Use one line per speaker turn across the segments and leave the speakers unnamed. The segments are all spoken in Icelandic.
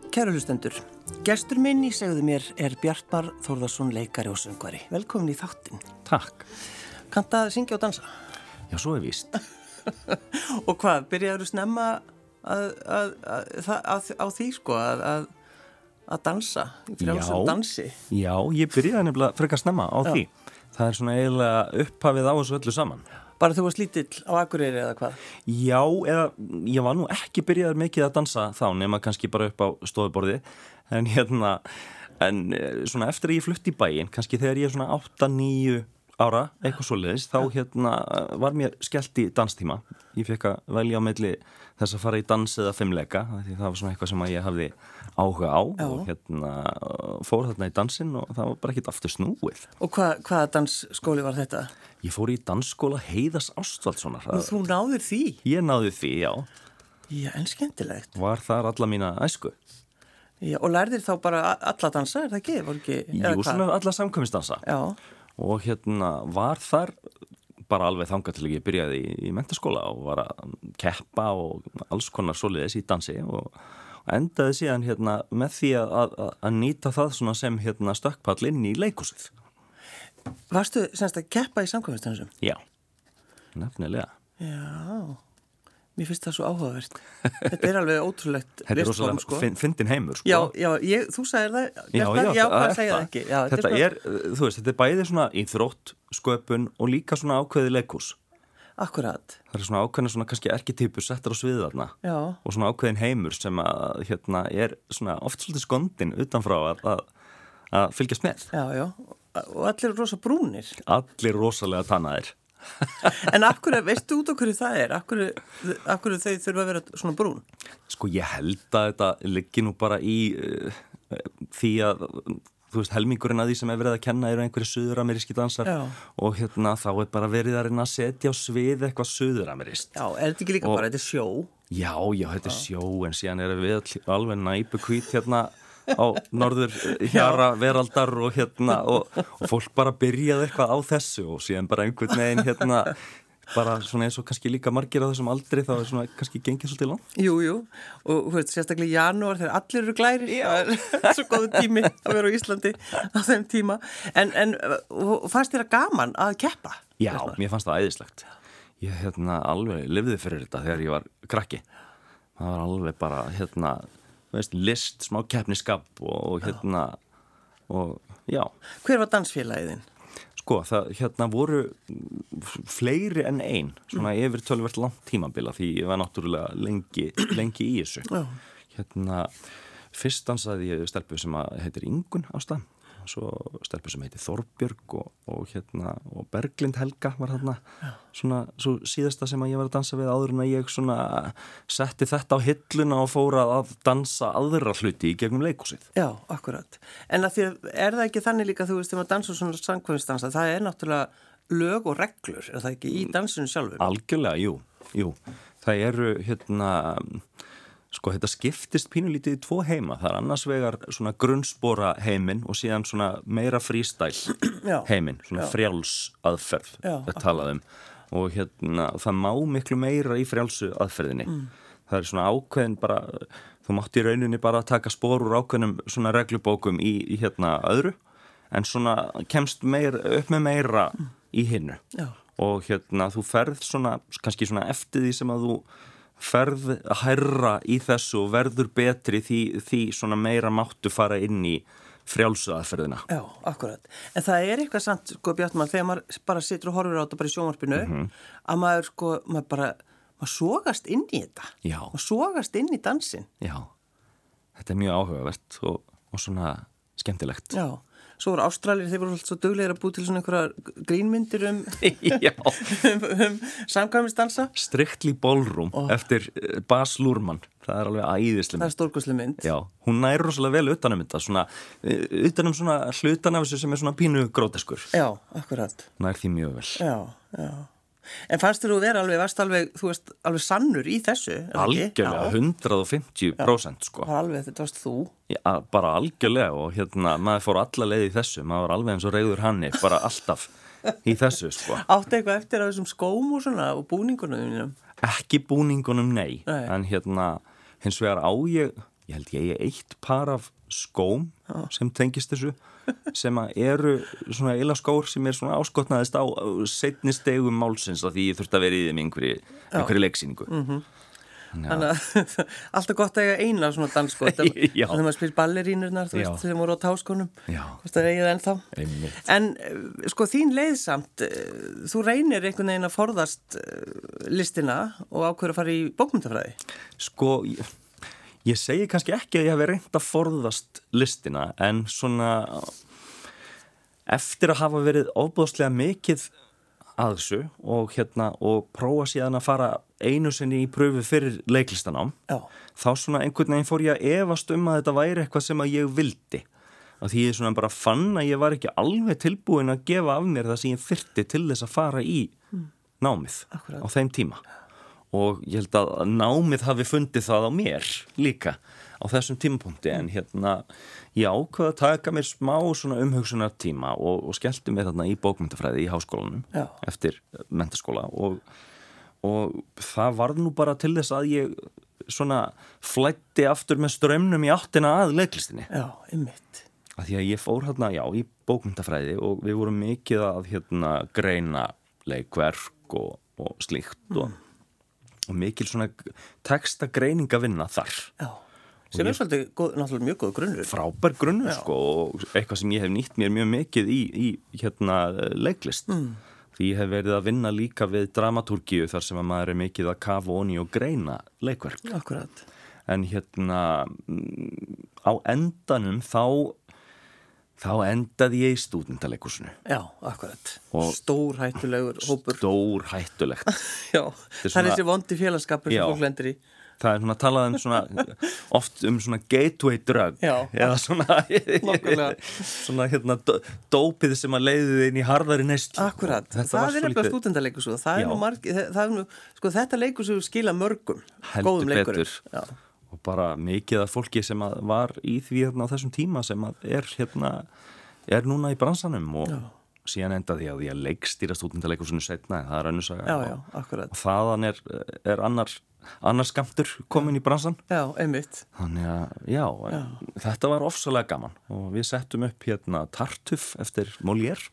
Kæru hlustendur, gestur minn í segðu mér Bjartmar Þórðarsson, leikari og söngvari. Velkomin í þáttinn.
Takk.
Kanntu að syngja og dansa?
Já, svo víst.
Og hvað, byrjaðu snemma á því sko, að dansa, í frjálsum dansi?
Já, ég byrjaði nefnilega frekar snemma á því. Það er svona eiginlega upphafið á þessu öllu saman.
Bara þú varst lítill á Akureyri eða hvað?
Já, eða ég var nú ekki byrjaður mikið að dansa þá, nema kannski bara upp á stofuborði. En svona eftir að ég flutti í bæinn, kannski þegar ég er svona 8-9 ára, eitthvað svoleiðis, þá var mér skellt í danstíma. Ég fekk að velja á milli þess að fara í dans eða fimmleika, því það var svona eitthvað sem ég hafði áhuga á. Já. Og fór þarna í dansinn og það var bara ekkert aftur snúið.
Og hvaða dansskóli var þetta?
Ég fór í dansskóla Heiðars Ástvaldssonar.
Og þú náðir því?
Ég náði því, já.
Já, en skemmtilegt.
Var þar alla mína æsku.
Já, og lærðir þá bara alla dansa, er það ekki?
Jú, svona alla samkvæmisdansa.
Já.
Og var þar bara alveg þangað til ég byrjaði í menntaskóla og var að keppa og alls konar svoleiðis í dansi og endaði síðan með því að nýta það svona sem stökkpall inn í leikhúsið.
Varstu semst að keppa í samkvæmisdansum?
Já, nefnilega.
Já, mér finnst það svo áhugavert. Þetta er alveg ótrúlegt
Þetta er rosalega
sko.
Fyndin heimur, sko.
Já, þú sagðir það. Já, hvað segja það ekki? Já,
þetta er bæði svona íþrótt, sköpun og líka svona ákveði leikhús.
Akkurat.
Það er svona ákveðin svona kannski erketýpur settar á sviðið þarna. Já. Og svona ákveðin heimur sem að er svona oft svolítið skondin utanfrá að fylgjast með.
Já, og allir rosa brúnir.
Allir rosalega tannaðir.
En veistu út á hverju það er? Akkur þau þurfa að vera svona brún?
Sko, ég held að þetta liggi nú bara í því að þú veist, helmingurinn að því sem verið að kenna eru einhverju suðurameríski dansar. Já. Og þá bara verið að reyna að setja á svið eitthvað suðuramerískt. Já, er þetta ekki líka bara, þetta er sjó? Já, þetta er sjó, en síðan við alveg næpuhvít á norður hjara veraldar og fólk bara byrjaði eitthvað á þessu og síðan bara einhvern veginn bara svona eins og kannski líka margir á þessum aldri þá svona kannski gengið svolítið langt. Jú,
og sérstaklega í janúar þegar allir eru glærir, það er svo góðu tími að vera á Íslandi á þeim tíma. En fannst þér að gaman að keppa?
Já, mér fannst það æðislegt. Ég alveg lifði fyrir þetta þegar ég var krakki. Það var alveg bara list, smá keppniskap og já.
Hver var dansfélagið þinn?
Sko, það voru fleiri en ein, svona yfir töluvert langt tímabila því ég var náttúrulega lengi í þessu. Já. Fyrst dansaði ég stelpu sem heitir Ingunn Ásta, svo stelpu sem heitir Þorbjörg og Berglind Helga var þarna. Svona svo síðasta sem ég var að dansa við áður en að ég svona setti þetta á hilluna og fór að dansa aðra hluti í gegnum leikhúsið. Já, akkurat. En að því er það ekki þannig líka, þú veist, þegar maður dansa svona samkvæmisdansa, það er náttúrulega lög og reglur, er það ekki í dansinu sjálfum? Algjörlega, jú. Það eru sko, þetta skiptist pínulítið í 2 heima. Það er annars vegar svona grunnspora heiminn og síðan svona meira freestyle heiminn, svona frjáls aðferð, þetta talaðum. Og það má miklu meira í frjálsu aðferðinni. Það er svona ákveðin bara, þú mátt í rauninni bara taka spor úr ákveðnum svona reglubókum í öðru, en svona kemst upp með meira í hinnu. Og þú ferð svona, kannski svona eftir því sem að þú ferð hærra í þessu og verður betri því svona meira máttu fara inn í frjálsu aðferðina. Já, akkurat. En það er eitthvað samt, sko, Bjartmar, þegar maður bara situr og horfir á þetta bara í sjónvarpinu, að maður sogast inn í þetta. Já. Maður sogast inn í dansinn. Já. Þetta er mjög áhugavert og svona skemmtilegt. Já. Svo voru Ástralir, þeir voru alltaf svo duglegir að búi til svona einhverja grínmyndir samkvæmisdansa. Strictly Ballroom eftir Baz Luhrmann. Það er alveg æðislega mynd. Það er stórkostleg mynd. Já, hún nær rosalega vel utanum þetta, svona utanum svona hlutan af þessu sem er svona pínu gróteskur. Já, akkurat. Nær því mjög vel. Já. En fannst þér varst alveg, þú veist, alveg sannur í þessu? Algjörlega, 150% sko. Þetta varst þú? Já, bara algjörlega og maður fór alla leið í þessu, maður var alveg eins og reiður Hanni, bara alltaf í þessu sko. Áttu eitthvað eftir af þessum skóm og svona og búningunum? Ekki búningunum, nei. En hins vegar ég held ég eitt par af skóm sem tengist þessu sem að eru svona eilaskór sem svona áskotnaðist á seinni stegum málsins af því ég þurfti að vera í þeim einhverju leiksýningu.
Þannig að alltaf gott að eiga eina svona dansskot þegar maður spyr ballerínurnar þú veist sem voru á Táskónum hvort það eigið ennþá. En sko þín leið samt þú reynir einhvern veginn að forðast listina og ákveður að fara í bókmyndafræði.
Sko ég segi kannski ekki að ég hafi reynt að forðast listina en svona eftir að hafa verið ofboðslega mikið að þessu og prófa síðan að fara einu sinni í pröfu fyrir leiklistanám þá svona einhvern veginn fór ég að efast að þetta væri eitthvað sem að ég vildi að því ég svona bara fann að ég var ekki alveg tilbúin að gefa af mér það sem ég þyrfti til þess að fara í námið á þeim tíma og ég held að námið hafi fundið það á mér líka á þessum tímapunkti en ég ákvað að taka mér smá svona umhugsunartíma og skellti mér þarna í bókmyndafræði í háskólanum eftir menntaskóla og það varð nú bara til þess að ég svona flætti aftur með straumnum í áttina að leiklistinni.
Já, einmitt.
Að því að ég fór hérna, í bókmyndafræði og við vorum mikið að greina leikverk og slíkt og mikil svona textagreininga vinna þar.
Já. Sem svolítið náttúrulega mjög góð grunnur.
Frábær grunnur sko og eitthvað sem ég hef nýtt mér mjög mikið í leiklist. Því ég hef verið að vinna líka við dramatúrgíu þar sem að maður mikið að kafa onni og greina leikverk.
Akkurat.
En á endanum þá endaði ég í stúdentaleikhúsinu.
Já, akkurat. Stórhættulegur hópur.
Stórhættulegt.
Já, það er þessi vondi félagskapur sem fólk lendir í.
Það er svona talað oft svona gateway drug eða svona dópið sem að leiði inn í harðari neyslu.
Akkurat, það er nefnilega stúdentaleikhús og það er nú sko þetta leikhús skila mörgum góðum leikurum.
Og bara mikið af fólki sem að var í því á þessum tíma sem að er núna í bransanum og síðan endaði að ég leikstýra stúdentaleikhúsinu seinna en það er önnur saga.
Já, akkurat.
Og þaðan er annar skammtur komin í bransan.
Já, einmitt.
Þannig að, þetta var ofsalega gaman og við settum upp Tartuffe eftir Molière.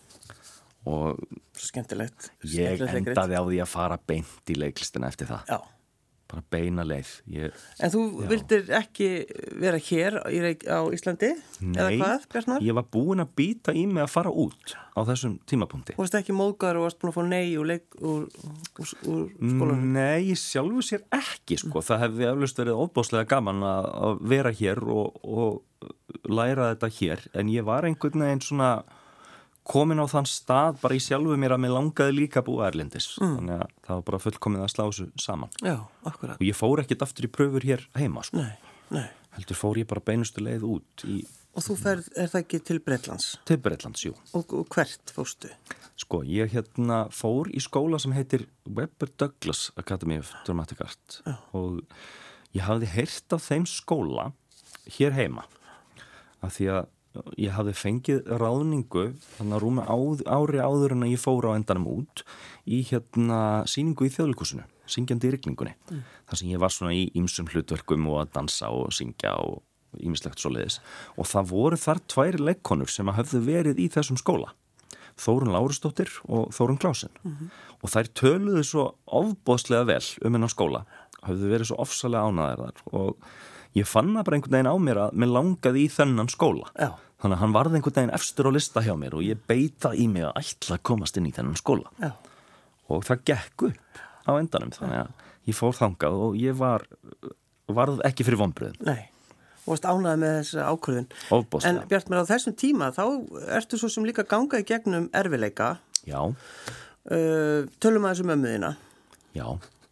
Og
skemmtilegt.
Ég endaði á því að fara beint í leiklistina eftir það.
Já.
Bara beina leið.
En þú vildir ekki vera hér á Íslandi?
Nei,
eða hvað, Bjartmar?
Ég var búin að býta í mig að fara út á þessum tímapunkti.
Þú varst ekki móðgar og varst búin að fá nei úr skólanum?
Nei, sjálfu sér ekki, sko. Það hefði eflaust verið ofboðslega gaman að vera hér og læra þetta hér. En ég var einhvern veginn svona komin á þann stað bara í sjálfu mér að mér langaði líka að búa erlendis. Þannig að það var bara fullkomið að slá þessu saman.
Já, akkurat.
Og ég fór ekkert aftur í pröfur hér heima, sko.
Nei.
Heldur fór ég bara beinustu leið út í...
Og þú er það ekki til Bretlands?
Til Bretlands, jú.
Og hvert fórstu?
Sko, ég fór í skóla sem heitir Webber Douglas Academy of Dramatic Art. Og ég hafði heyrt af þeim skóla hér heima. Af því að ég hafði fengið ráðningu þannig að rúma ári áður en að ég fór á endanum út í sýningu í Þjóðleikhúsinu, syngjandi í rigningunni. Þar sem ég var svona í ýmsum hlutverkum og að dansa og syngja og ýmislegt svoleiðis. Og það voru þar 2 leikkonur sem hafðu verið í þessum skóla. Þórunn Lárusdóttir og Þórunn Klásen. Og þær töluðu svo ofboðslega vel hennar skóla. Hafðu verið svo ofsalega ánægðar þar og ég fann það bara einhvern veginn á mér að mér langaði í þennan skóla.
Já.
Þannig að hann varði einhvern veginn efstur á lista hjá mér og ég beita í mig að ætla að komast inn í þennan skóla.
Já.
Og það gekk upp á endanum þannig að ég fór þangað og ég varð ekki fyrir vonbrigðum.
Nei, og varst ánægð með þessu ákvörðun.
Ofboðslega.
En Bjartmar, á þessum tíma þá ertu svo sem líka gangað í gegnum erfileika.
Já.
Tölum að þessu mömmu þína.
Já.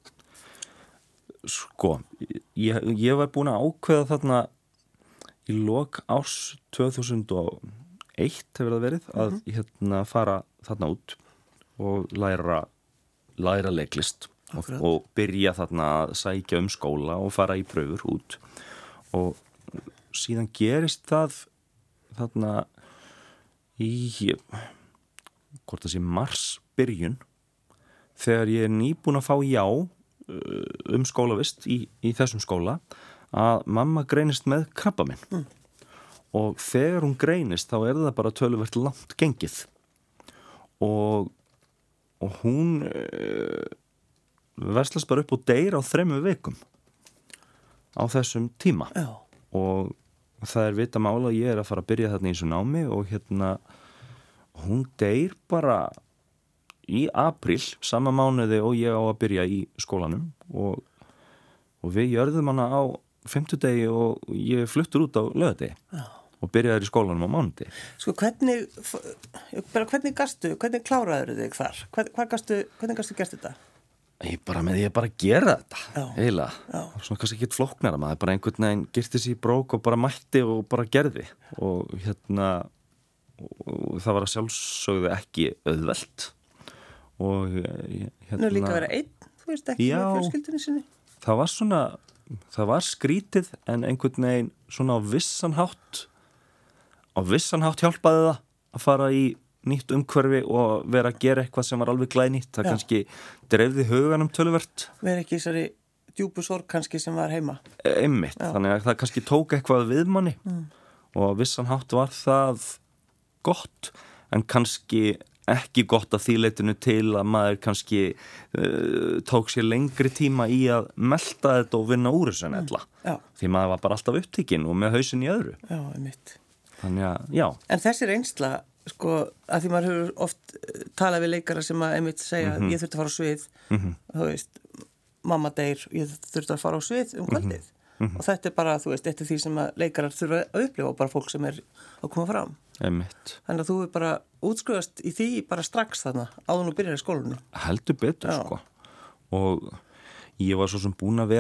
Sko, ég var búin að ákveða þarna í lok árs 2001 hefur það verið að fara þarna út og læra leiklist og byrja þarna að sækja skóla og fara í pröfur út og síðan gerist það þarna í hvort það sé mars byrjun þegar ég er nýbúin að fá já skólavist í þessum skóla að mamma greinist með krabbaminn og þegar hún greinist þá það bara töluvert langt gengið og hún verslast bara upp og deyr á 3 vikum á þessum tíma. Já. Og það vita mála að ég að fara að byrja þarna í þessu námi og hún deyr bara í apríl sama mánuði og ég á að byrja í skólanum og við gjörðum hana á 50 og ég fluttur út á laugardegi og byrjaði í skólanum á mánudegi.
Sko hvernig kláraður þig þar? Hvernig gastu gert þetta?
Ég bara með því að gera þetta eiginlega, svona kannski ekki flóknara, maður bara einhvern veginn girti sér í brók og bara mætti og bara gerði og og það var að sjálfsögðu ekki auðvelt og
Nú líka að vera einn, þú veist ekki með fjölskyldunni sinni.
Það var skrítið en einhvern veginn svona á vissan hátt hjálpaði það að fara í nýtt umhverfi og vera að gera eitthvað sem var alveg glænýtt. Það kannski dreifði huganum töluvert.
Vera ekki þessari djúpu sorg kannski sem var heima.
Einmitt, þannig að það kannski tók eitthvað við manni og á vissan hátt var það gott en kannski ekki gott að því leitinu til að maður kannski tók sér lengri tíma í að melta þetta og vinna úr þessu en ella. Því maður var bara alltaf upptekinn og með hausinn í öðru.
Já, einmitt.
Þannig að, já.
En þessi reynsla, sko, að því maður hefur oft talað við leikara sem að einmitt segja ég þurfti að fara á svið, þú veist, mamma deyr, ég þurfti að fara á svið kvöldið. Og þetta bara, þú veist, eftir því sem að leikarar þurfa að upplifa og bara fólk sem að koma fram.
Einmitt.
Þannig að þú bara útskrifast í því bara strax þarna, áður nú byrjar í skólanum.
Heldur betur, sko. Og ég var svo sem búin að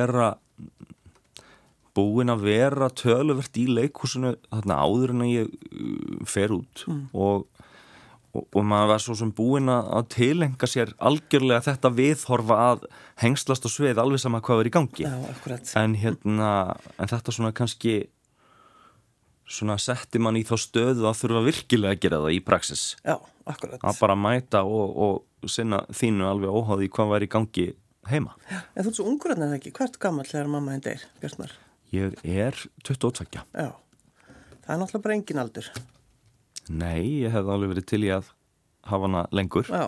vera töluvert í leikhúsinu þarna áður en að ég fer út og maður var svo sem búin að tilenga sér algjörlega þetta viðhorfa að hengslast á svið alveg sama hvað er í gangi.
Já, akkurat.
En þetta svona kannski svona setti mann í þá stöðu að þurfa virkilega að gera það í praxis.
Já, akkurat.
Að bara mæta og sinna þínu alveg óháði hvað var í gangi heima.
Já, en þú ert svo ungur en það ekki. Hvert gamall þegar mamma henn deyr, Bjartmar?
Ég er 22.
Já, það er náttúrulega bara engin aldur.
Nei, ég hef alveg verið til í að hafa hana lengur.
Já.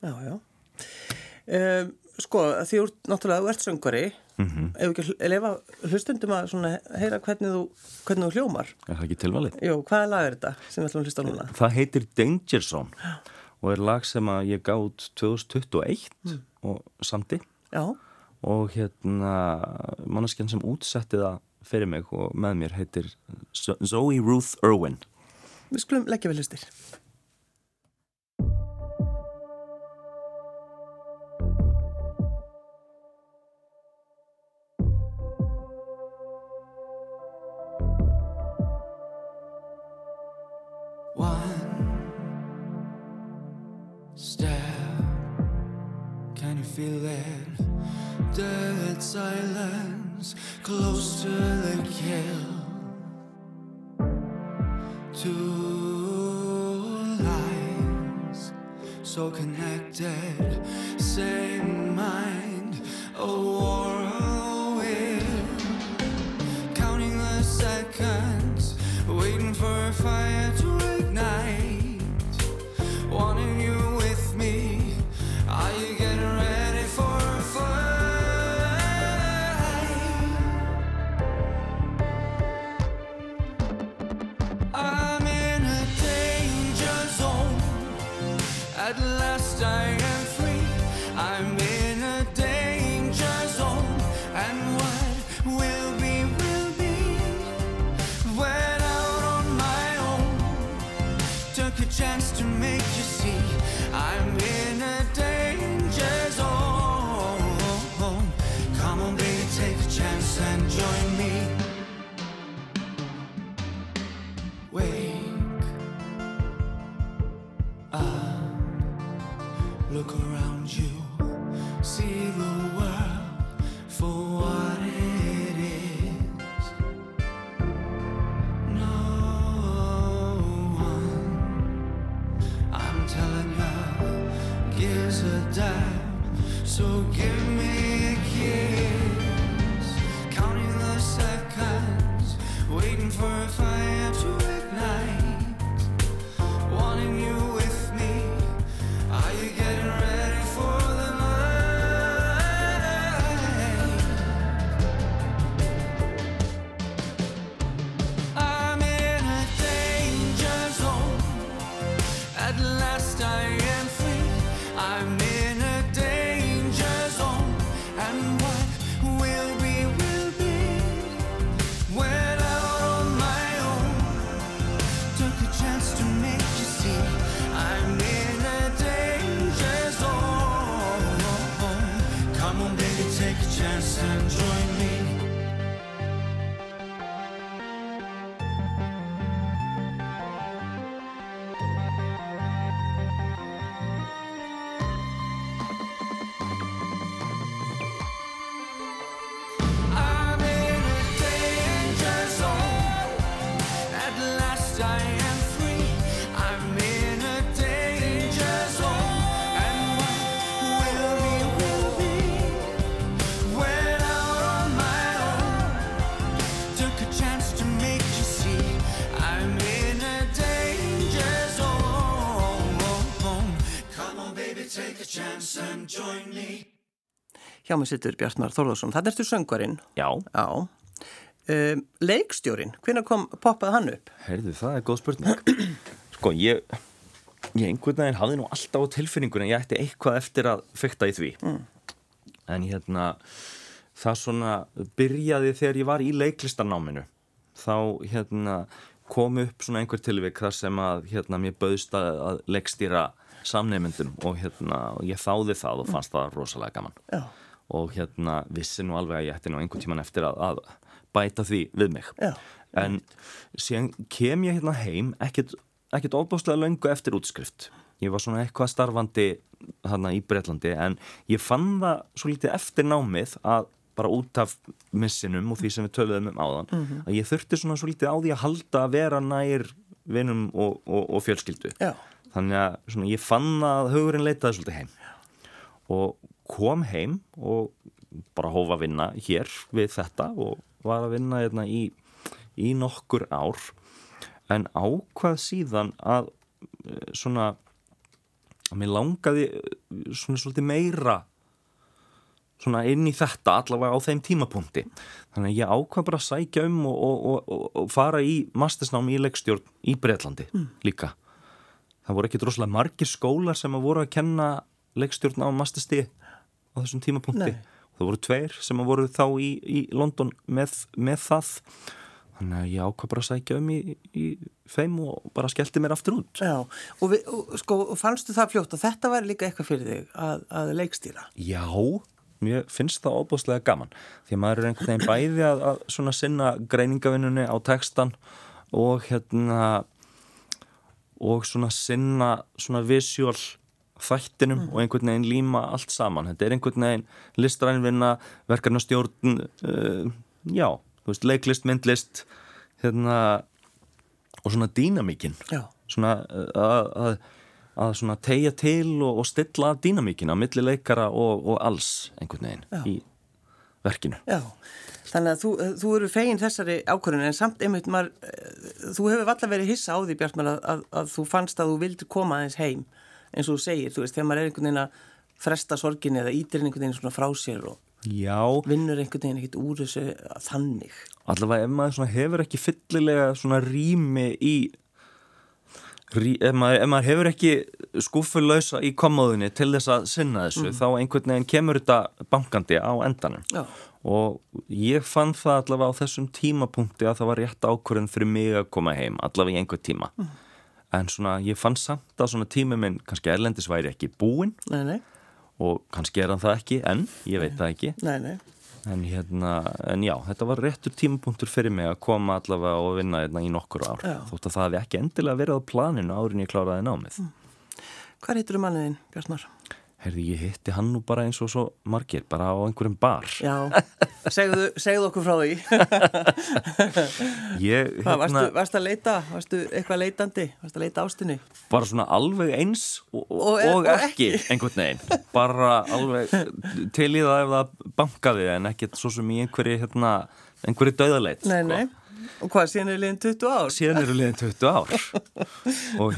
Sko, því þú ert söngvari, ef ekki lefa hlustundum að svona heyra hvernig þú hljómar.
Er það ekki tilvalið?
Jú, hvaða lag er þetta sem við ætlum að hlusta núna?
Það heitir Danger Zone og er lag sem að ég gaf út 2021 og samti. Já. Og manneskjan sem útsetti það fyrir mig og með mér heitir Zoe Ruth Irwin.
Við skulum leggja við hlustir.
One step, can you feel it? Dead silence, close to the kill. Two lives, so connected, same mind, a war will. Counting the seconds, waiting for a fire to ignite. Wanting you with me, are you getting ready for a fight? I'm in a danger zone. At last I am free. I'm in a danger zone. And what will be, will be. Went out on my own. Took a chance to make you see. I'm in a danger zone. Come on baby, take a chance and join me. Wake up, look around you, see the world for what it is. No one, I'm telling you, gives a damn. So give me a kiss, counting the seconds.
Hjá mig situr Bjartmar Þórðarsson. Þarna ertu söngvarinn.
Já.
Leikstjórinn, hvenær poppaði hann upp?
Heyrðu, það góð spurning. Sko, ég einhvern veginn hafði nú alltaf á tilfinningunni að ég ætti eitthvað eftir að fikta í því. En það svona byrjaði þegar ég var í leiklistarnáminu. Þá kom upp svona einhver tilvik þar sem að mér bauðst að leikstýra samnemyndum og ég þáði það og fannst það rosalega gaman. Já. Og vissi nú alveg að ég ætti nú einhvern tímann eftir að bæta því við mig. Já. En síðan kem ég heim ekkert ofbáslega löngu eftir útskrift. Ég var svona eitthvað starfandi í Bretlandi en ég fann það svo lítið eftir námið að bara út af missinum og því sem við töluðum áðan að ég þurfti svona svo lítið á því að halda að vera nær vinum og fjölskyldu. Já. Þannig að svona, ég fann að hugurinn leitaði svolítið heim og kom heim og bara hóf að vinna hér við þetta og var að vinna í nokkur ár en ákvað síðan að svona að mér langaði svona svolítið meira svona inn í þetta allavega á þeim tímapunkti. Þannig að ég ákvað bara að sækja og fara í mastersnám í leikstjórn í Bretlandi líka. Það voru ekkert rosalega margir skólar sem að voru að kenna leikstjórn á masterstigi á þessum tímapunkti. Það voru 2 sem að voru þá í London með það. Þannig að ég ákvað bara að sækja í þeim og bara skellti mér aftur út. Já,
og fannstu það fljótt að þetta var líka eitthvað fyrir þig að leikstýra?
Já, mér finnst það óbúslega gaman. Því að maður einhvern veginn bæði að svona sinna greiningavinnunni á textan og og svona sinna svona visual þættinum og einhvern veginn líma allt saman. Þetta einhvern veginn listrænvinna, verkefnastjórn, já, þú veist, leiklist, myndlist, og svona dýnamíkin. Já. Svona að svona teygja til og stilla af dýnamíkin á milli leikara og alls einhvern veginn í verkinu. Já.
Þannig að þú eru fegin þessari ákvörðun en samt einmitt þú hefur alltaf verið hissa á því Bjartmar að þú fannst að þú vildir koma aðeins heim eins og þú segir, þú veist, þegar maður einhvern veginn að fresta sorginni eða ítir einhvern veginn svona frá sér og vinnur einhvern veginn ekkert úr þessu þannig.
Allavega ef maður svona hefur ekki fyllilega svona rými ef maður hefur ekki skúffulausa í kommóðunni til þess að sinna þessu þá einhvern veginn kemur þetta bankandi á endanum. Já. Og ég fann það allavega á þessum tímapunkti að það var rétt ákvörðun fyrir mig að koma heim, allavega í einhver tíma. En svona, ég fann samt að svona tími minn kannski erlendis væri ekki búinn. Nei. Og kannski hann það ekki, en ég veit það ekki. Nei. En já, þetta var réttur tímapunktur fyrir mig að koma allavega og vinna í nokkur ár. Já. Þótt að það hefði ekki endilega verið á planinu árin ég kláraði námið.
Hvað heitir manniðinn, Bjartmar?
Heyrðu, ég hitti hann nú bara eins og svo margir, bara á einhverjum bar.
Já, segðu okkur frá því. Varstu að leita? Varstu eitthvað leitandi? Varstu að leita ástinni?
Bara svona alveg eins og ekki einhvern veginn. Bara alveg til í það ef það bankaði en ekkert svo sem í einhverju dauðaleit.
Nei. Og hvað, síðan eru liðin 20 ár?
Síðan eru liðin 20 ár. Og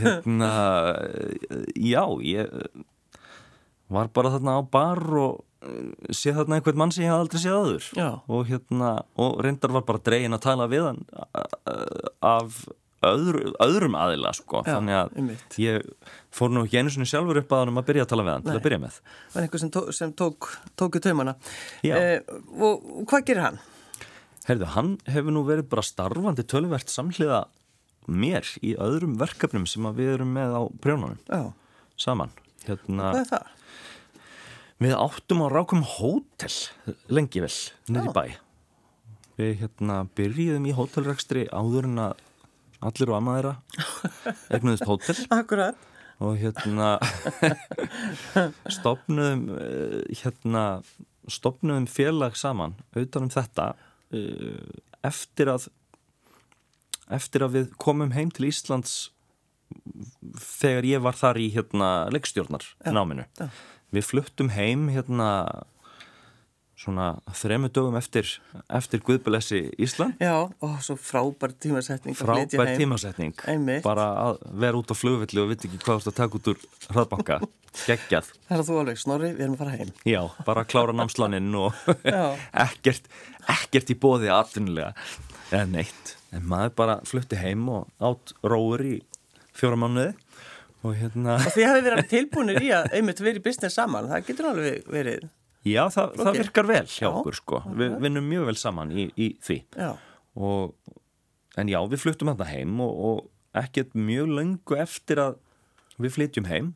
já, ég var bara þarna á bar og séð þarna einhvern mann sem ég hafði aldrei séð áður. Já. Og reyndar var bara dregin að tala við hann af öðrum aðila, sko. Já, þannig að ég fór nú ekki einu sinni sjálfur upp að hann að byrja að tala við hann, til að byrja með.
Það var einhver sem tók í taumana.
Já.
Og hvað gerir hann?
Heyrðu, hann hefur nú verið bara starfandi töluvert samhliða mér í öðrum verkefnum sem við erum með á prjónunum. Já. Saman.
Hvað er það?
Við áttum á Rákum hótel lengi vel, niður í bæ. Við byrjuðum í hótelrekstri áður en að allir og amma þeirra eignuðust hótel.
Akkurat.
Og stofnuðum félag saman utan þetta eftir að við komum heim til Íslands þegar ég var þar í leikstjórnar náminu. Já. Við fluttum heim svona 3 dögum eftir Guðblessi Ísland.
Já, og svo frábær tímasetning
frábær tímasetning, bara að vera út á flugvelli og veit ekki hvað þú ert að taka út úr hraðbanka, geggjað.
Það er þú alveg, Snorri, við erum að fara heim.
Já, bara að klára námsláninn og ekkert í boði atvinnulega eða neitt, en maður bara flutti heim og átt róur í 4 mánuði og
Og þið hafið verið tilbúinir í að einmitt verið í business saman, það getur alveg verið.
Já, það virkar vel hjá okkur sko. Við vinnum mjög vel saman í því.
Já.
En já, við fluttum þetta heim og ekkert mjög löngu eftir að við flytjum heim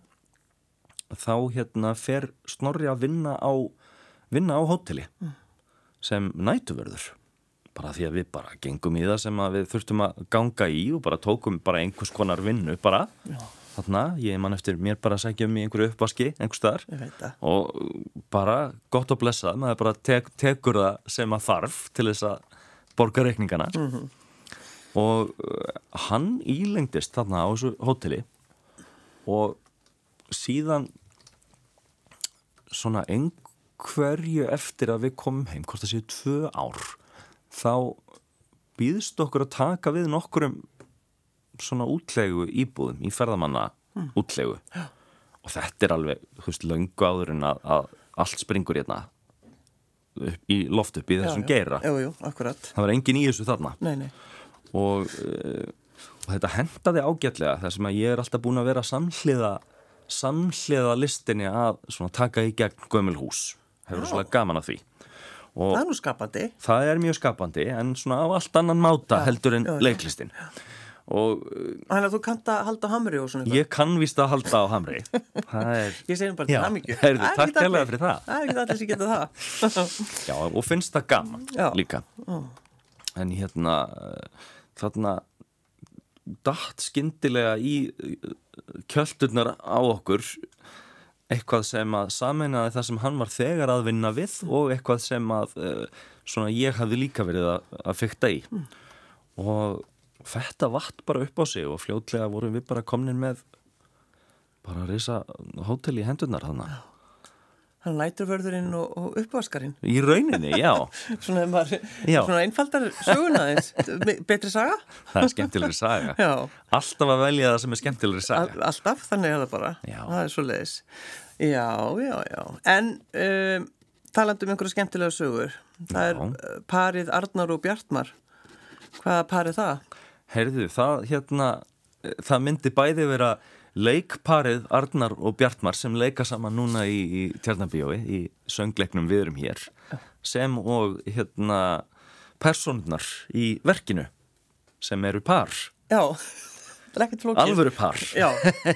þá fer Snorri að vinna á hóteli sem nætuvörður. Bara því að við bara gengum í það sem að við þurftum að ganga í og bara tókum bara einhvers konar vinnu bara. Já. Þarna, ég man eftir mér bara að sækja í einhverju uppvaski, einhvers staðar og bara gott og blessað, maður bara tekur það sem að þarf til þess að borga reikningana og hann ílengdist þarna á þessu hóteli og síðan svona einhverju eftir að við komum heim, hvort það séu 2 ár, þá býðst okkur að taka við nokkrum svona útlegu íbúðum í ferðamanna útlegu og þetta alveg, löngu áður en að allt springur hérna í loft upp í þessum geira.
Jú, akkurat.
Það var engin í þessu þarna.
Nei.
Og þetta hentaði ágætlega þar sem að ég alltaf búin að vera samhliða listinni að svona taka í gegn gömul hús. Hefur svolítið gaman að því. Og
það nú skapandi.
Það mjög skapandi en svona á allt annan máta heldur en leiklistin.
Þannig að þú kannt að halda á hamri og svona eitthvað?
Ég kann víst að halda á hamri.
Ég segir bara til hamingju.
Takk hérlega fyrir það.
Það ekki allir sem geta það.
Já, og finnst það gaman líka. En þarna datt skyndilega í kjöldurnar á okkur eitthvað sem að sameinaði það sem hann var þegar að vinna við og eitthvað sem að svona ég hafði líka verið að fikta í. Og þetta vatt bara upp á sig og fljótlega vorum við bara komnir með bara að risa hótel í hendurnar þannig.
Hann næturvörðurinn og uppvaskarinn.
Í rauninni, já.
Svona einfaldar söguna þess. Betri saga?
Það skemmtilegri saga.
Já.
Alltaf að velja það sem skemmtilegri saga.
Alltaf, þannig það bara.
Já.
Það svo leiðis. Já. En talandi einhverju skemmtilega sögur. Það parið Arnar og Bjartmar. Hvaða par það?
Heyrðu, það myndi bæði vera leikparið Arnar og Bjartmar sem leika saman núna í Tjarnarbíói í söngleiknum Við erum hér sem og persónurnar í verkinu sem eru par.
Já, það ekkert flókið.
Alvöru par.
Já.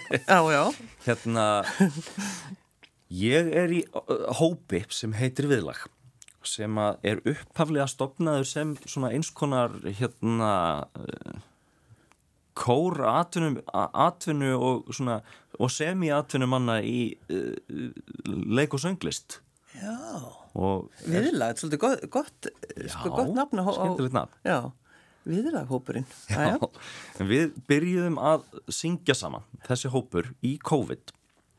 Ég í hópi sem heitir Viðlag sem að upphaflega stofnaður sem svona einskonar kór atvinnu og svona og semi-atvinnu manna í leik og sönglist.
Já. Viðlag, svolítið gott nafn.
Skemmtilegt nafn.
Já. Viðlaghópurinn.
Já. En við byrjuðum að syngja saman þessi hópur í COVID.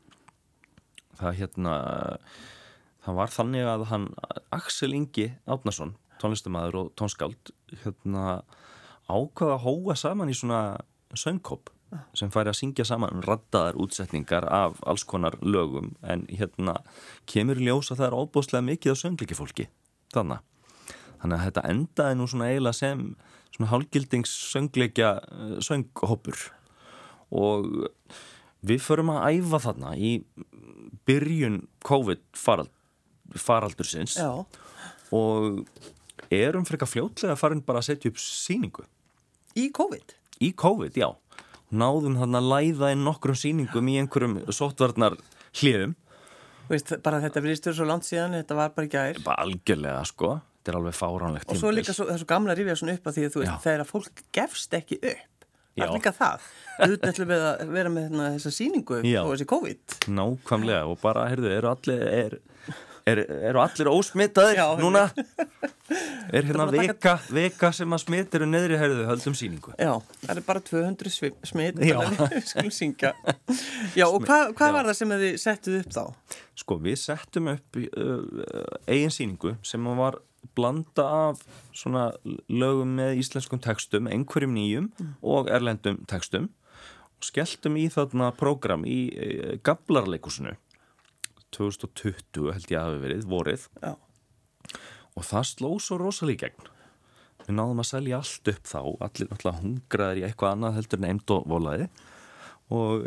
Það var þannig að hann Axel Ingi Árnason, tónlistarmaður og tónskáld, ákvað að hóa saman í svona söngkóp sem færi að syngja saman raddaðar útsetningar af alls konar lögum en kemur í ljós að það ofboðslega mikið á söngleikifólki þannig að þetta endaði nú svona eiginlega sem svona hálfgildings sönghópur og við förum að æfa þarna í byrjun COVID faraldursins. Já. Og erum frekar fljótlega farin bara að setja upp sýningu.
Í COVID?
Í COVID, já. Náðum þarna að læða inn nokkrum sýningum í einhverjum sóttvarnar hliðum.
Veist, bara þetta virðistur svo langt síðan, þetta var bara í gær.
Bara algjörlega, sko. Þetta alveg fáránlegt tímabil.
Og svo líka það er svo gamla að rifja svona upp að því að þú veist, þegar fólk gefst ekki upp. Það er líka það. Þú ætlum við að vera með þessa sýningu og þessi COVID.
Nákvæmlega og bara, Eru allir ósmitaðir núna? Er hérna veka sem að smit eru neðri herðu höldum sýningu?
Já, það bara 200 smit við skulum syngja. Já, og hvað var það sem þið settuð upp þá?
Sko, við settum upp eigin sýningu sem var blanda af svona lögum með íslenskum textum, einhverjum nýjum og erlendum textum og skelltum í þarna prógram í Gablarleikhúsinu 2020 held ég hafi verið, vorið. Já. Og það sló svo rosalega í gegn. Við náðum að selja allt upp þá, allir náttúrulega hungraðir í eitthvað annað heldur en eimt og volaði og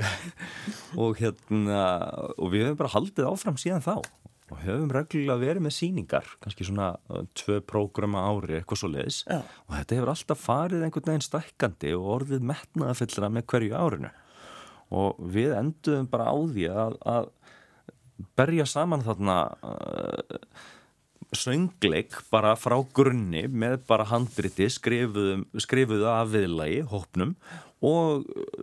við höfum bara haldið áfram síðan þá og höfum reglulega verið með sýningar, kannski svona 2 prógrama ári, eitthvað svo leiðis og þetta hefur alltaf farið einhvern veginn stækkandi og orðið metnaðarfyllra með hverju árinu og við enduðum bara á því að berja saman þarna söngleik bara frá grunni með bara handriti skrifuðu af viðlagi, hópnum og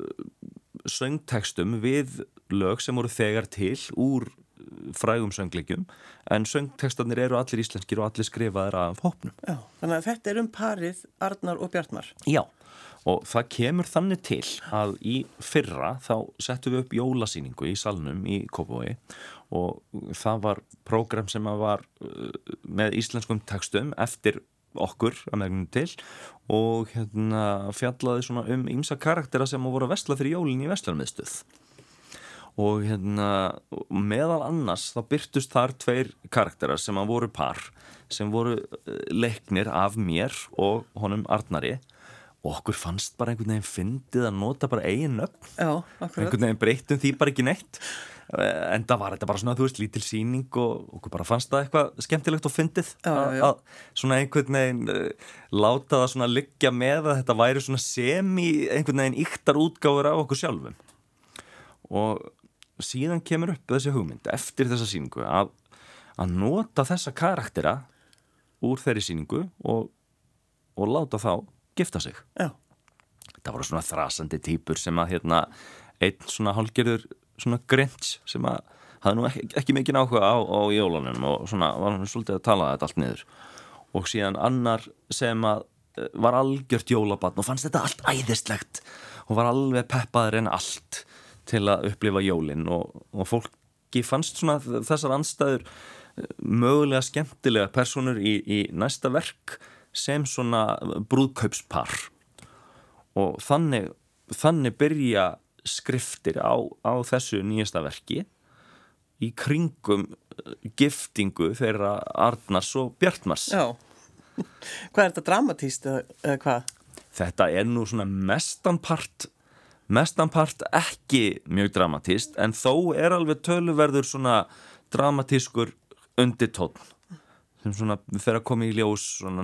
söngtekstum við lög sem voru þegar til úr frægum söngleikjum en söngtekstarnir eru allir íslenskir og allir skrifaðir af hópnum.
Já, þannig að þetta parið Arnar og Bjartmar.
Já. Og það kemur þannig til að í fyrra þá settum við upp jólasýningu í salnum í Kópavogi og það var prógram sem var með íslenskum textum eftir okkur að megnum til og fjallaði svona ýmsa karaktera sem voru að versla fyrir jólin í Verslunarmiðstöð. Og meðal annars þá birtust þar 2 karakterar sem voru par sem voru leiknir af mér og honum Arnari og okkur fannst bara einhvern veginn fyndið að nota bara eigin nöfn. Já, akkurat. Einhvern veginn breyttum því bara ekki neitt. En það var þetta bara svona, þú veist, lítil sýning og okkur bara fannst það eitthvað skemmtilegt og fyndið. Að svona einhvern veginn láta það svona liggja með að þetta væri svona einhvern veginn ýktar útgáfur af okkur sjálfum. Og síðan kemur upp þessi hugmynd eftir þessa sýningu að nota þessa karaktera úr þeirri sýningu og láta þá gifta sig. Já. Það voru svona þrasandi týpur sem að einn svona hálfgerður svona Grinch sem að hafði nú ekki mikið áhuga á jólunum og svona var hann svolítið að tala þetta allt niður. Og síðan annar sem að var algjört jólabarn og fannst þetta allt æðislegt og var alveg peppaður en allt til að upplifa jólin og fólki fannst svona þessar andstæður mögulega skemmtilega personur í næsta verk sem svona brúðkaupspar og þannig byrja skriftir á þessu nýjasta verki í kringum giftingu þeirra Arnars og Bjartmars.
Já. Hvað þetta dramatíst eða hvað?
Þetta nú svona mestanpart ekki mjög dramatíst en þó alveg töluverður svona dramatískur undirtónn sem svona fer að koma í ljós svona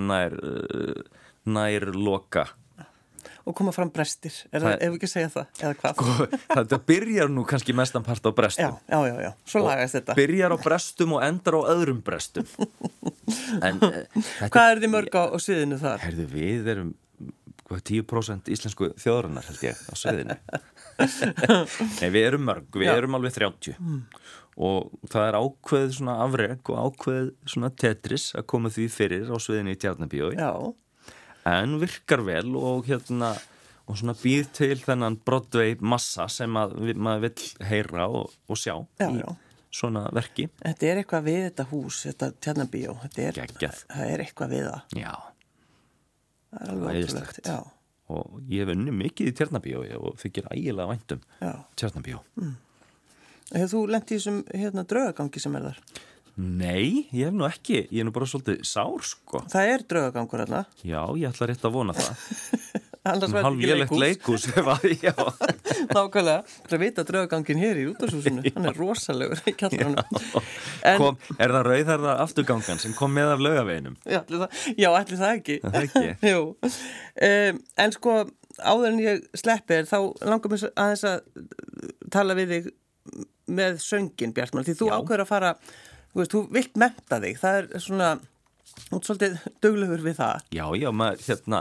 nær loka.
Og koma fram brestir, ef við ekki segja það, eða hvað?
Þetta byrjar nú kannski mestanpart á brestum.
Já, svo lagast þetta.
Byrjar á brestum og endar á öðrum brestum.
Hvað þið mörg á sviðinu þar?
Heyrðu, við erum 10% íslensku þjóðarinnar held ég á sviðinu. Nei, við erum mörg, við erum alveg 30. Og það ákveð svona afrek og ákveð svona tetris að koma því fyrir á sviðinu í Tjarnarbíói. Já. En virkar vel og og svona býð til þennan Broadway massa sem maður vill heyra og sjá í svona verki.
Þetta eitthvað við þetta hús, þetta Tjarnarbíó, það eitthvað við það.
Já.
Það alveg ótrúlegt, já.
Og ég hef unnið mikið í Tjarnarbíói og þykir ægilega væntum Tjarnarbíó.
Hefur þú lent í þessum draugagangi sem þar?
Nei, ég hef nú ekki. Ég nú bara svolítið sár, sko.
Það draugagangur þarna?
Já, ég ætla rétt að vona það.
Annars verður ekki
leikhús. Já.
Nákvæmlega. Það vita draugagangin hér í útvarpshúsinu. Hann rosalegur í kjallaranum.
Það rauðarða afturgangan sem kom með af Laugaveginum?
Já, ætli það ekki.
Það ekki?
Jú. En sko, áður en ég sleppi þá langar mér aðeins að tala við þig með söngin, Bjartmar, því þú ákveður að fara, þú vilt mennta þig, það svona, þú ert svolítið duglegur við það.
Já, maður,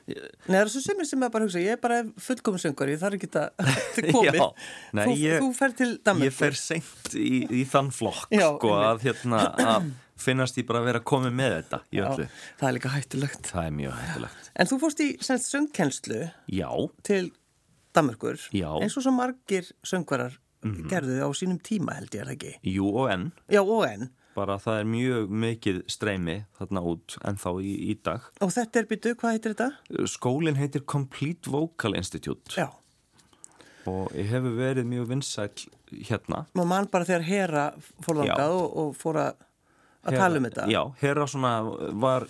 Nei, það svo sem bara hugsa, ég bara fullkomin söngari, ég þarf ekki að komið. Þú fer til Danmörku.
Ég fer seint í þann flokk, sko, að finnast ég bara að vera komið með þetta í öllu.
Það líka hættulegt.
Það mjög hættulegt.
En þú fórst í söngkennslu til Danmörkur, eins og svo margir söngvarar gerðu á sínum tíma, held ég, ekki?
Jú og enn.
Já, og enn.
Bara það mjög mikið streymi þarna út ennþá í dag.
Og þetta býtu, hvað heitir þetta?
Skólinn heitir Complete Vocal Institute.
Já.
Og ég hefur verið mjög vinsæll hérna.
Man bara þegar Hera fór þangað og fór að tala þetta.
Já, Hera svona var...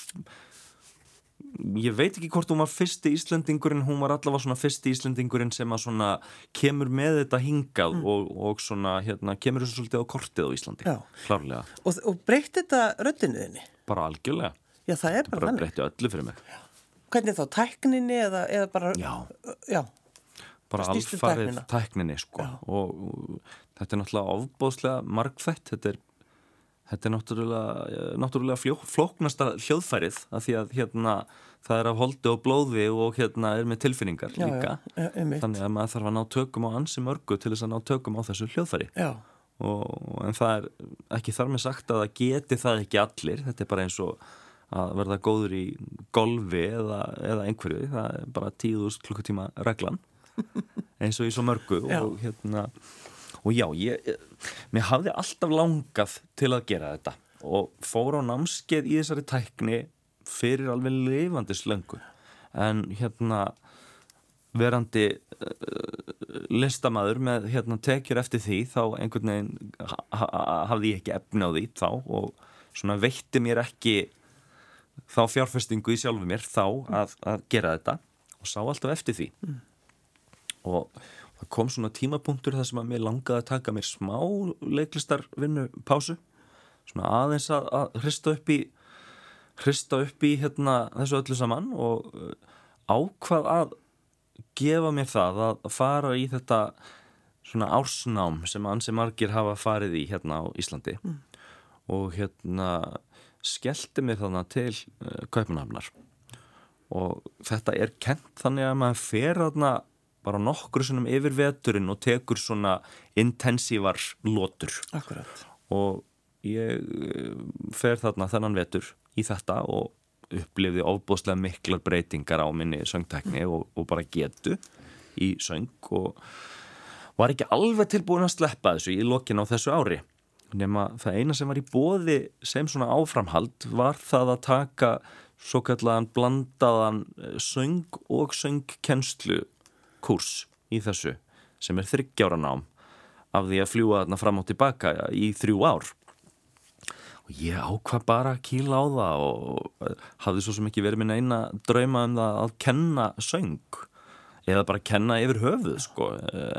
Ég veit ekki hvort hún var fyrsti Íslendingurinn, hún var allavega svona fyrsti Íslendingurinn sem að svona kemur með þetta hingað og svona kemur þessu svolítið á kortið á Íslandi. Já. Klárlega.
Og breytti þetta röddinu þinni?
Bara algjörlega.
Já, það bara þannig.
Bara breytti öllu fyrir mig.
Já. Hvernig þá, tækninni eða bara... Já.
Bara alfarið tækninni, sko. Og þetta náttúrulega ofboðslega margfætt, Þetta náttúrulega flóknasta hljóðfærið af því að það af holdi og blóði og með tilfinningar líka. Þannig að maður þarf að ná tökum á ansi mörgu til þess að ná tökum á þessu hljóðfæri. Já. En það ekki þar með sagt að það geti það ekki allir. Þetta bara eins og að verða góður í golfi eða einhverju. Það bara 10.000 klukkutíma reglan eins og í svo mörgu og mér hafði alltaf langað til að gera þetta og fór á námskeið í þessari tækni fyrir alveg lifandi slöngu. En verandi listamaður með tekjur eftir því þá einhvern veginn hafði ég ekki efni á því þá og svona veitti mér ekki þá fjárfestingu í sjálfu mér þá að gera þetta og sá alltaf eftir því. Og það kom svona tímapunktur þar sem að mér langaði að taka mér smá leiklistarvinnu pásu, svona aðeins að hrista upp í þessu öllu saman og ákvað að gefa mér það að fara í þetta svona ársnám sem ansi margir hafa farið í á Íslandi og skellti mér þarna til Kaupmannahafnar og þetta kennt þannig að maður fer þarna bara nokkru sinnum yfir veturinn og tekur svona intensívar lotur.
Akkurat.
Og ég fer þarna þennan vetur í þetta og upplifði ofboðslega miklar breytingar á minni söngtækni og bara getu í söng og var ekki alveg tilbúin að sleppa þessu í lokin á þessu ári. Nema það eina sem var í boði sem svona áframhald var það að taka svokallaðan blandaðan söng og söngkennslu kúrs í þessu sem 3 ára nám af því að fljúga þarna fram og tilbaka í 3 ár og ég ákvað bara að kýla á það og hafði svo sem ekki verið minn eina drauma það að kenna söng eða bara kenna yfir höfuð sko.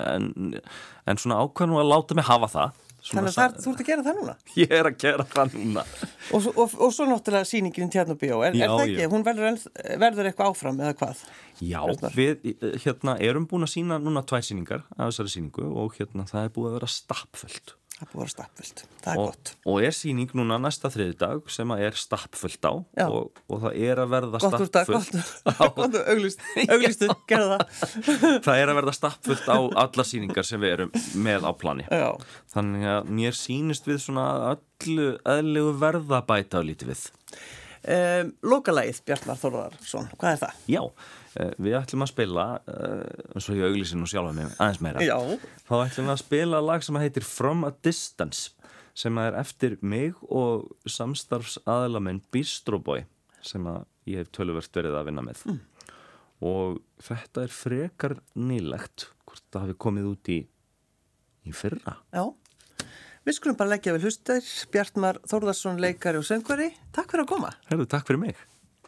en svona ákvað nú að láta mig hafa það.
Þannig að þú ert að gera það núna?
Ég að gera það núna.
Og svo náttúrulega sýningin Tjarnabíó, er það ekki? Hún verður eitthvað áfram eða hvað?
Já, við erum búin að sýna núna 2 sýningar af þessari sýningu og það búið að vera stappfullt.
Það búið að vera stappfullt, það gott.
Og sýning núna næsta þriðjudag sem stappfullt á og það að verða stappfullt.
Gott, auglistu, gerða það.
Það að verða stappfullt á allar sýningar sem við erum með á plani.
Já.
Þannig að mér sýnist við svona öllu eðlilegu verða bæta lítið við.
Lokalagið Bjartmar Þórðarson, hvað er það?
Já, við ætlum að spila eins og ég auglýsi nú sjálfa mig aðeins meira.
Já.
Þá ætlum við að spila lag sem heitir From a Distance sem eftir mig og samstarfsaðila minn Bistro Boy sem ég hef töluvert verið að vinna með og þetta frekar nýlegt hvort það hafi komið út í fyrra.
Já. Við skulum bara leggja við hlustir. Bjartmar Þórðarson, leikari og söngvari. Takk fyrir að koma.
Herðu, takk fyrir mig.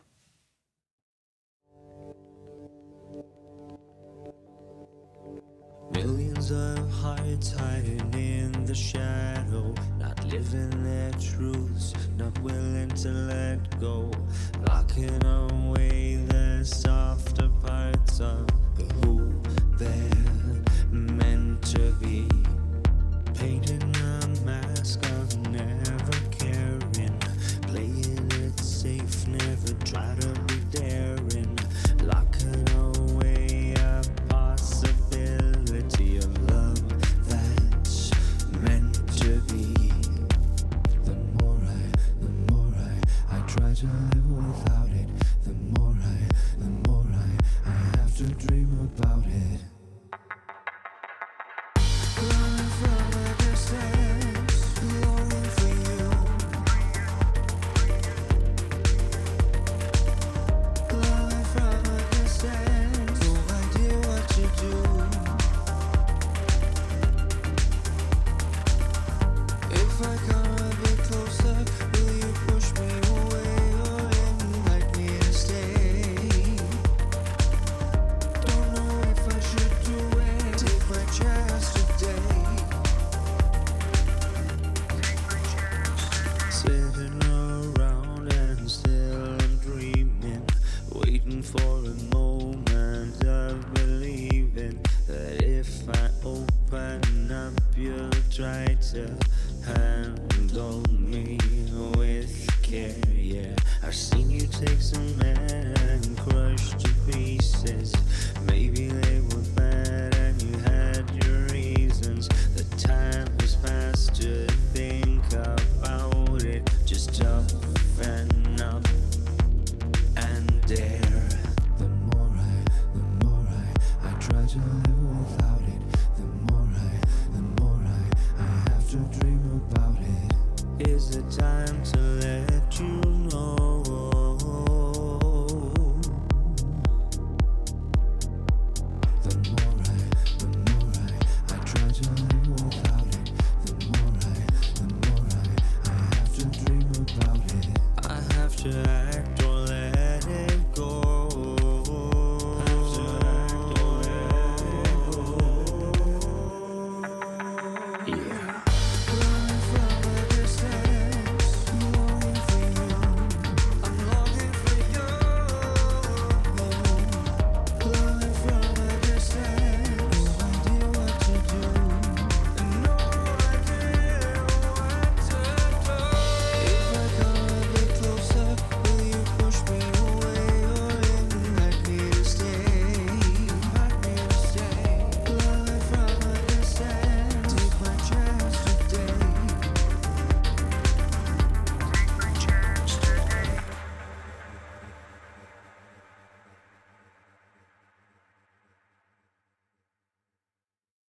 Millions of hearts hiding in the shadow, not living their truths, not willing to let go, locking away the softer parts of who they're meant to be. Painting a mask of never caring, playing it safe, never try to be daring. for a moment of believing that if I open up, you'll try to handle me with care. Yeah, I've seen you take some men and crush to pieces. Maybe